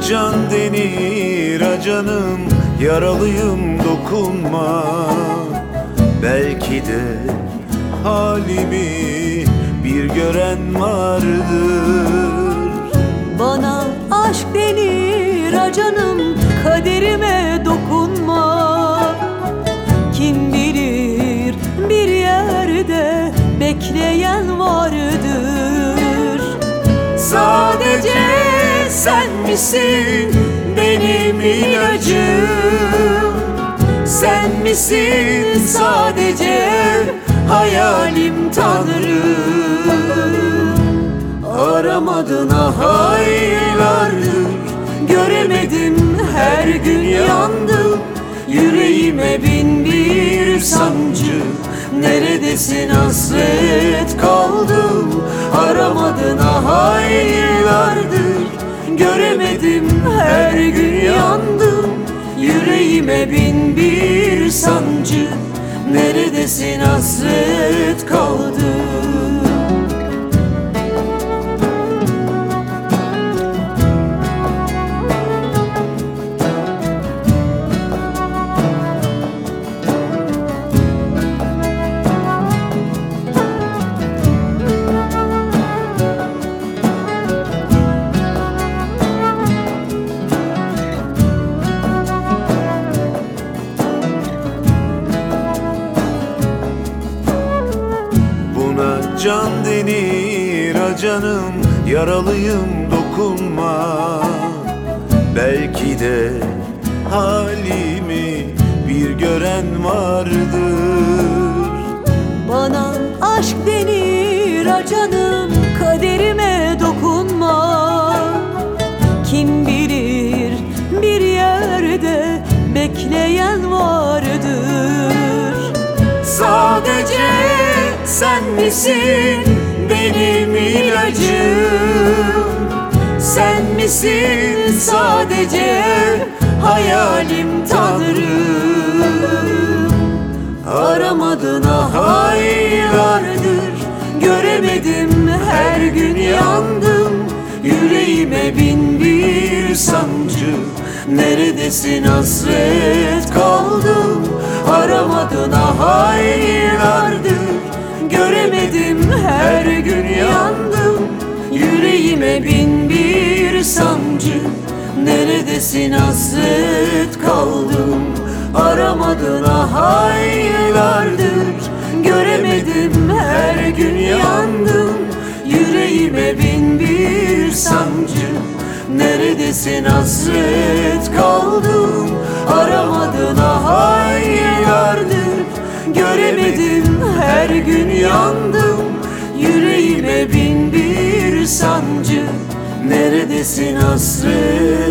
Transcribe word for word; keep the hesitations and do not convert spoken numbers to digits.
can denir ha canım, yaralıyım dokunma. Belki de halimi bir gören vardır. Bana aşk denir ha canım, kaderime dokunma. Kim bilir bir yerde bekleyen vardır. Sadece sen misin benim ilacım? Sen misin sadece hayalim Tanrım? Aramadın ah aylardır, göremedim her gün yandım. Yüreğime bin bir sancı, neredesin hasret kaldım. Aramadın ah aylardır, göremedim her gün yandım. Yüreğime bin bir sancı, neredesin hasret kaldım. Can denir ha canım, yaralıyım dokunma. Belki de halimi bir gören vardır. Bana aşk denir ha canım, kaderime dokunma. Kim bilir bir yerde bekleyen vardır. Sadece sen misin benim ilacım? Sen misin sadece hayalim Tanrım? Aramadın ah aylardır, göremedim her gün yandım. Yüreğime bin bir sancı, neredesin hasret kaldım. Aramadın ah aylardır, göremedim her gün yandım. Yüreğime bin bir sancı, neredesin hasret kaldım. Aramadın ah aylardır, göremedim her gün yandım. Yüreğime bin bir sancı, neredesin hasret kaldım. Aramadın ah aylardır, göremedim her gün yandım. Yüreğime bin bir sancı, neredesin hasret